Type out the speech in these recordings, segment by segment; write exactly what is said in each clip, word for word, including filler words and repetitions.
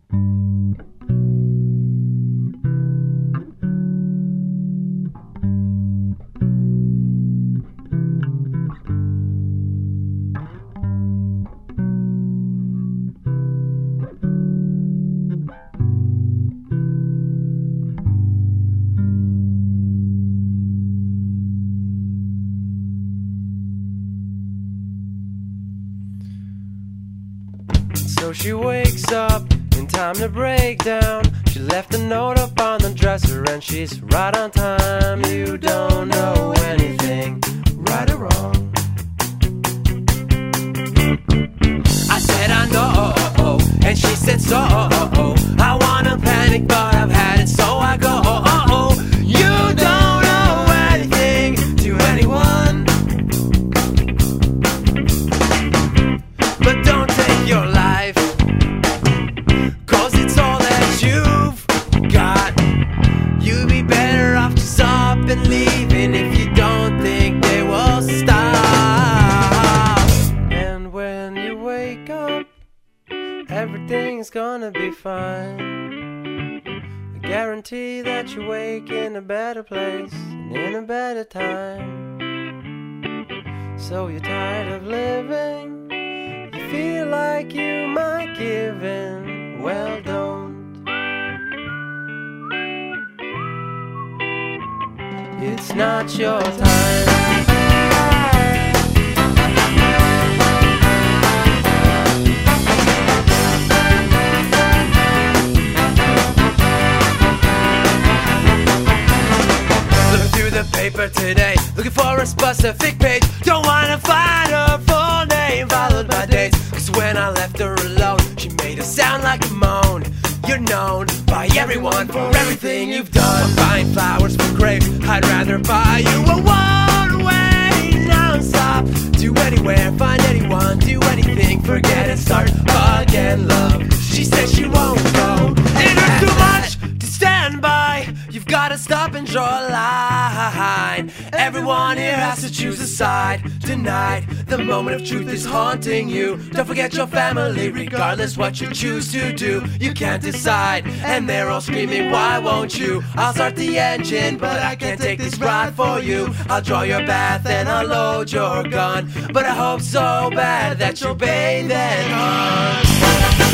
So she wakes up in time to break down. She left a note up on the dresser and she's right on time. You don't know anything, right or wrong. I said I know, and she said so. I wanna panic but I've had it, so I go. You don't know anything to anyone, but don't take your life, cause it's all that you've got. You'd be better off just up and leaving if you don't think they will stop. And when you wake up, everything's gonna be fine. I guarantee that you wake in a better place and in a better time. So you're tired of living, you feel like you might give in. Well, don't. It's not your time. Paper today, looking for a specific page. Don't wanna find her full name followed by dates, cause when I left her alone, she made it sound like a moan. You're known by everyone for everything you've done. Buying flowers for grapes, I'd rather buy you a one-way non-stop. Do anywhere, find anyone, do anything, forget and start again. Love, she says she won't go. It hurts too much to stand by. You've gotta stop and draw a line. Everyone here has to choose a side. Tonight, the moment of truth is haunting you. Don't forget your family, regardless what you choose to do. You can't decide, and they're all screaming, why won't you? I'll start the engine, but I can't take this ride for you. I'll draw your bath and I'll load your gun, but I hope so bad that you'll bathe and run.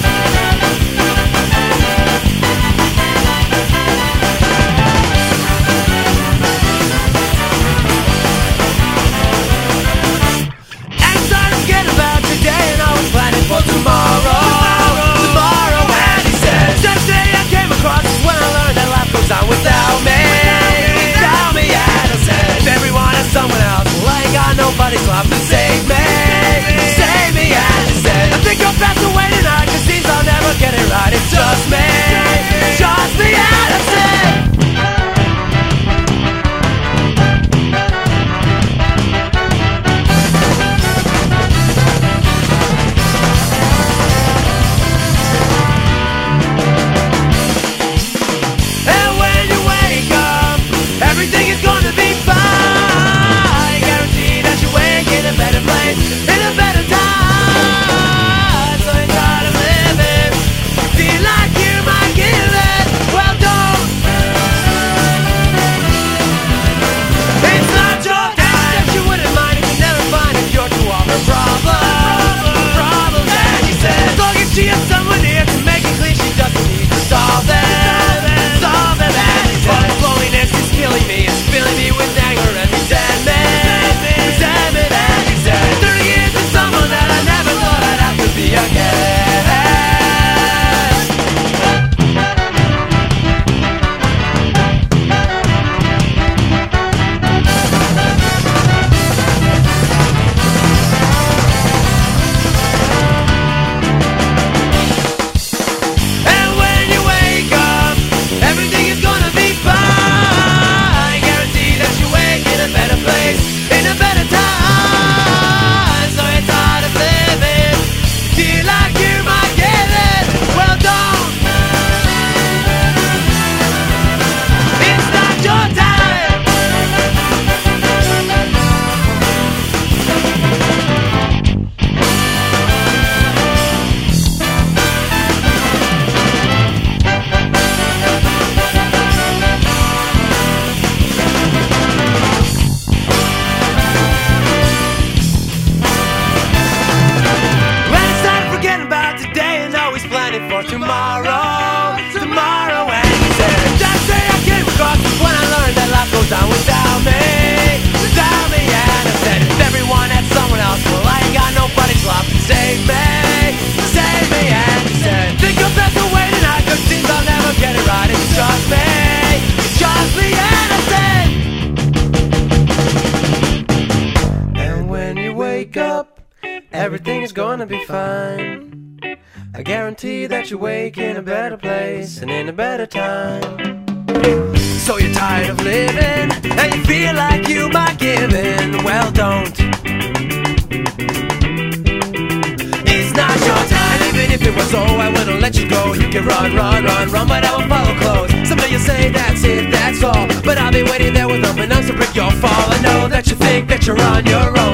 For tomorrow, tomorrow, tomorrow, and he said, just day I came across is when I learned that life goes on without me, without me, and I said, if everyone has someone else, well I ain't got nobody's love to save me, save me, and he said, I think I'll pass away tonight, cause these are never guarantee that you wake in a better place and in a better time. So you're tired of living and you feel like you might give in. Well, don't. It's not your time. Even if it was, oh, I wouldn't let you go. You can run, run, run, run, but I won't follow close. Some of you say that's it, that's all, but I'll be waiting there with open arms to break your fall. I know that you think that you're on your own,